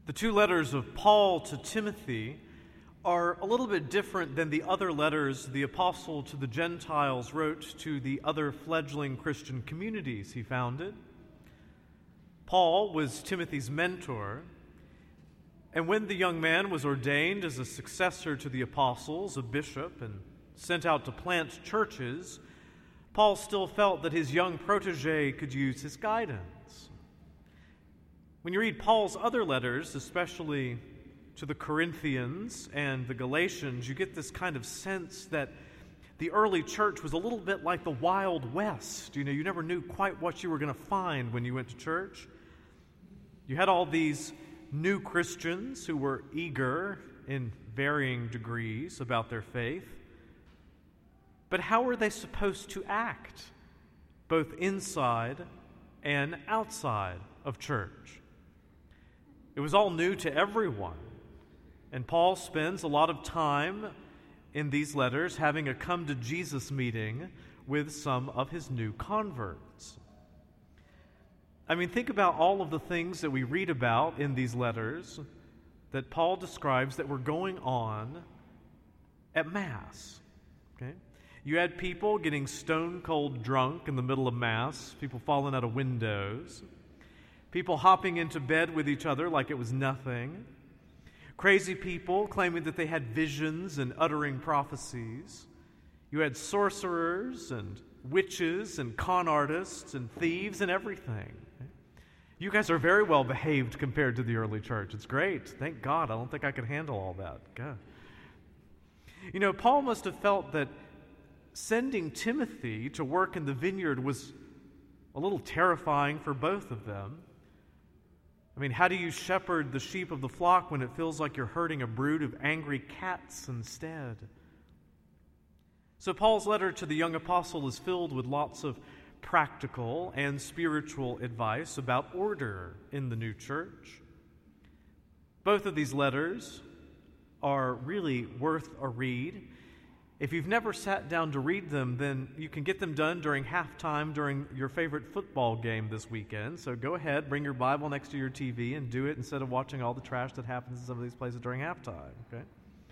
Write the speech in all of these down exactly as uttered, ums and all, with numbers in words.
The two letters of Paul to Timothy are a little bit different than the other letters the apostle to the Gentiles wrote to the other fledgling Christian communities he founded. Paul was Timothy's mentor, and when the young man was ordained as a successor to the apostles, a bishop, and sent out to plant churches, Paul still felt that his young protege could use his guidance. When you read Paul's other letters, especially to the Corinthians and the Galatians, you get this kind of sense that the early church was a little bit like the Wild West. You know, you never knew quite what you were going to find when you went to church. You had all these new Christians who were eager in varying degrees about their faith. But how were they supposed to act, both inside and outside of church? It was all new to everyone. And Paul spends a lot of time in these letters having a come to Jesus meeting with some of his new converts. I mean, think about all of the things that we read about in these letters that Paul describes that were going on at Mass. Okay? You had people getting stone cold drunk in the middle of Mass, people falling out of windows, people hopping into bed with each other like it was nothing, crazy people claiming that they had visions and uttering prophecies. You had sorcerers and witches and con artists and thieves and everything. You guys are very well behaved compared to the early church. It's great. Thank God. I don't think I could handle all that. God. You know, Paul must have felt that sending Timothy to work in the vineyard was a little terrifying for both of them. I mean, how do you shepherd the sheep of the flock when it feels like you're herding a brood of angry cats instead? So Paul's letter to the young apostle is filled with lots of practical and spiritual advice about order in the new church. Both of these letters are really worth a read. If you've never sat down to read them, then you can get them done during halftime during your favorite football game this weekend. So go ahead, bring your Bible next to your T V and do it instead of watching all the trash that happens in some of these places during halftime. Okay?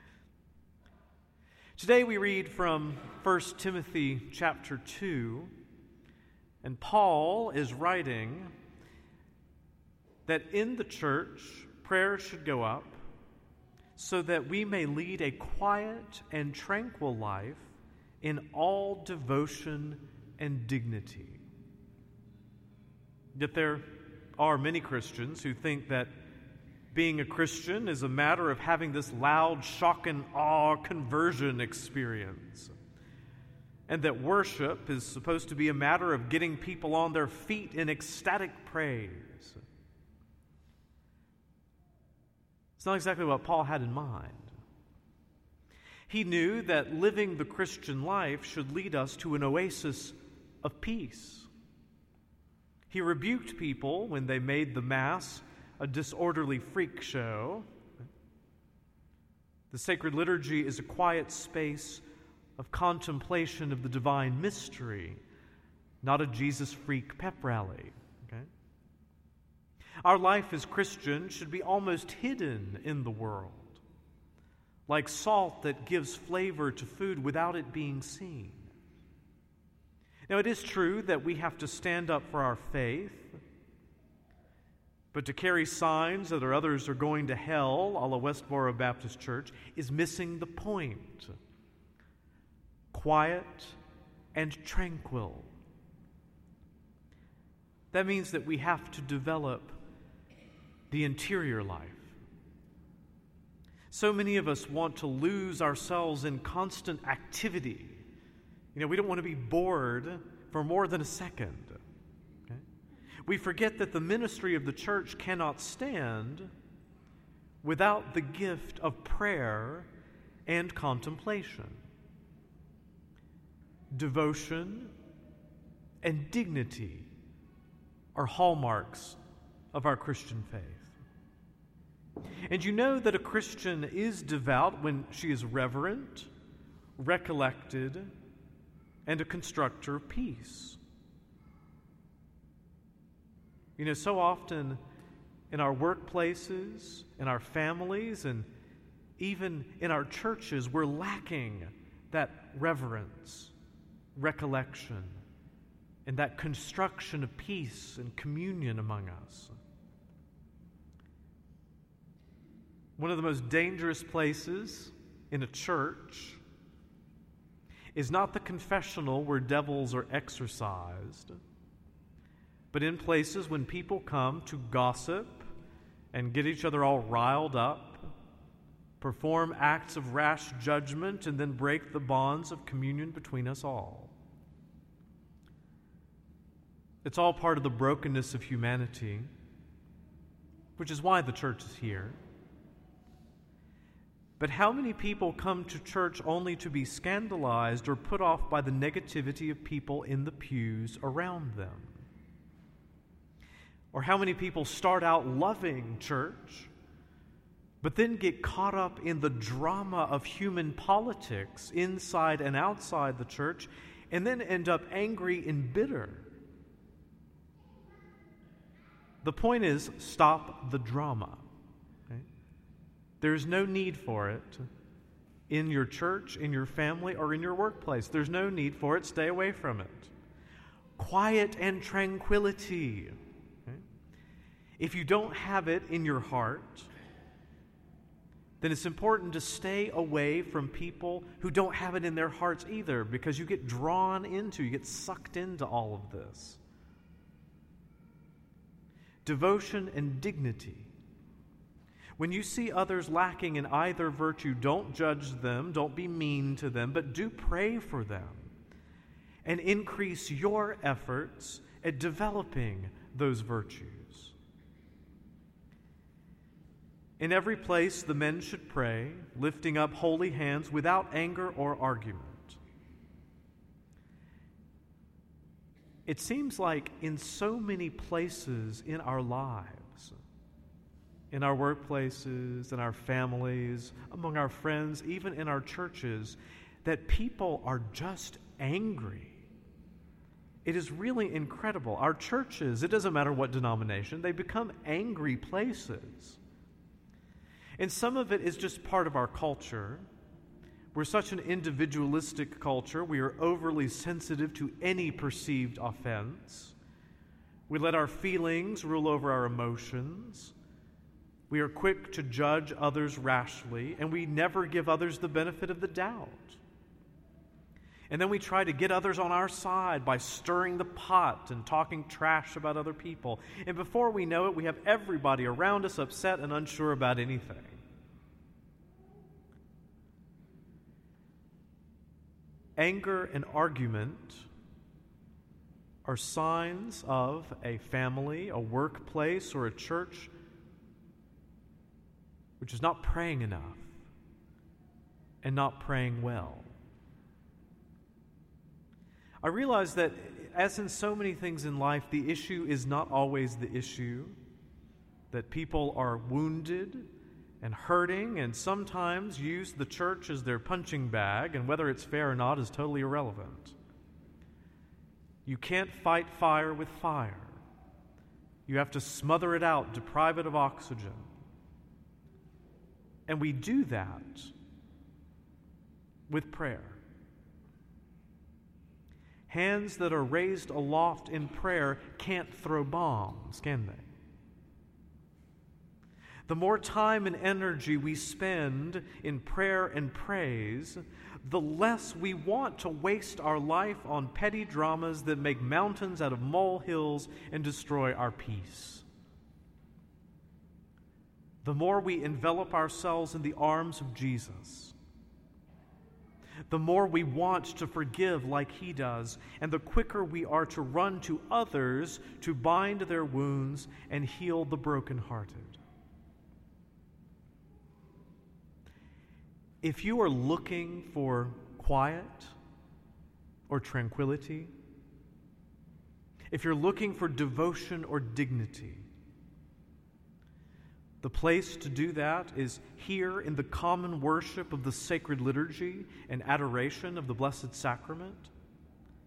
Today we read from First Timothy chapter two, and Paul is writing that in the church, prayer should go up so that we may lead a quiet and tranquil life in all devotion and dignity. Yet there are many Christians who think that being a Christian is a matter of having this loud shock and awe conversion experience, and that worship is supposed to be a matter of getting people on their feet in ecstatic praise. It's not exactly what Paul had in mind. He knew that living the Christian life should lead us to an oasis of peace. He rebuked people when they made the Mass a disorderly freak show. The sacred liturgy is a quiet space of contemplation of the divine mystery, not a Jesus freak pep rally. Okay? Our life as Christians should be almost hidden in the world, like salt that gives flavor to food without it being seen. Now, it is true that we have to stand up for our faith, but to carry signs that our others are going to hell, a la Westboro Baptist Church, is missing the point. Quiet and tranquil. That means that we have to develop the interior life. So many of us want to lose ourselves in constant activity. You know, we don't want to be bored for more than a second. Okay? We forget that the ministry of the church cannot stand without the gift of prayer and contemplation. Devotion and dignity are hallmarks of our Christian faith. And you know that a Christian is devout when she is reverent, recollected, and a constructor of peace. You know, so often in our workplaces, in our families, and even in our churches, we're lacking that reverence, recollection, and that construction of peace and communion among us. One of the most dangerous places in a church is not the confessional where devils are exorcised, but in places when people come to gossip and get each other all riled up, perform acts of rash judgment, and then break the bonds of communion between us all. It's all part of the brokenness of humanity, which is why the church is here. But how many people come to church only to be scandalized or put off by the negativity of people in the pews around them? Or how many people start out loving church, but then get caught up in the drama of human politics inside and outside the church, and then end up angry and bitter? The point is, stop the drama. There's no need for it in your church, in your family, or in your workplace. There's no need for it. Stay away from it. Quiet and tranquility. Okay? If you don't have it in your heart, then it's important to stay away from people who don't have it in their hearts either, because you get drawn into, you get sucked into all of this. Devotion and dignity. When you see others lacking in either virtue, don't judge them, don't be mean to them, but do pray for them and increase your efforts at developing those virtues. In every place, the men should pray, lifting up holy hands without anger or argument. It seems like in so many places in our lives, in our workplaces, in our families, among our friends, even in our churches, that people are just angry. It is really incredible. Our churches, it doesn't matter what denomination, they become angry places. And some of it is just part of our culture. We're such an individualistic culture. We are overly sensitive to any perceived offense. We let our feelings rule over our emotions. We are quick to judge others rashly, and we never give others the benefit of the doubt. And then we try to get others on our side by stirring the pot and talking trash about other people. And before we know it, we have everybody around us upset and unsure about anything. Anger and argument are signs of a family, a workplace, or a church which is not praying enough and not praying well. I realize that, as in so many things in life, the issue is not always the issue, that people are wounded and hurting and sometimes use the church as their punching bag, and whether it's fair or not is totally irrelevant. You can't fight fire with fire. You have to smother it out, deprive it of oxygen. And we do that with prayer. Hands that are raised aloft in prayer can't throw bombs, can they? The more time and energy we spend in prayer and praise, the less we want to waste our life on petty dramas that make mountains out of molehills and destroy our peace. The more we envelop ourselves in the arms of Jesus, the more we want to forgive like He does, and the quicker we are to run to others to bind their wounds and heal the brokenhearted. If you are looking for quiet or tranquility, if you're looking for devotion or dignity, the place to do that is here in the common worship of the sacred liturgy and adoration of the Blessed Sacrament,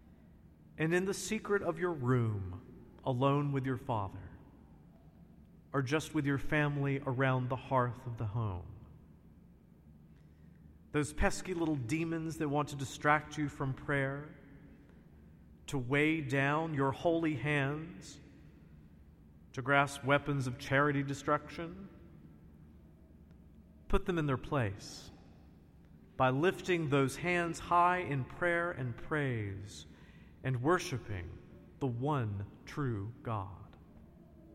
and in the secret of your room, alone with your Father, or just with your family around the hearth of the home. Those pesky little demons that want to distract you from prayer, to weigh down your holy hands, to grasp weapons of charity destruction, put them in their place by lifting those hands high in prayer and praise and worshiping the one true God.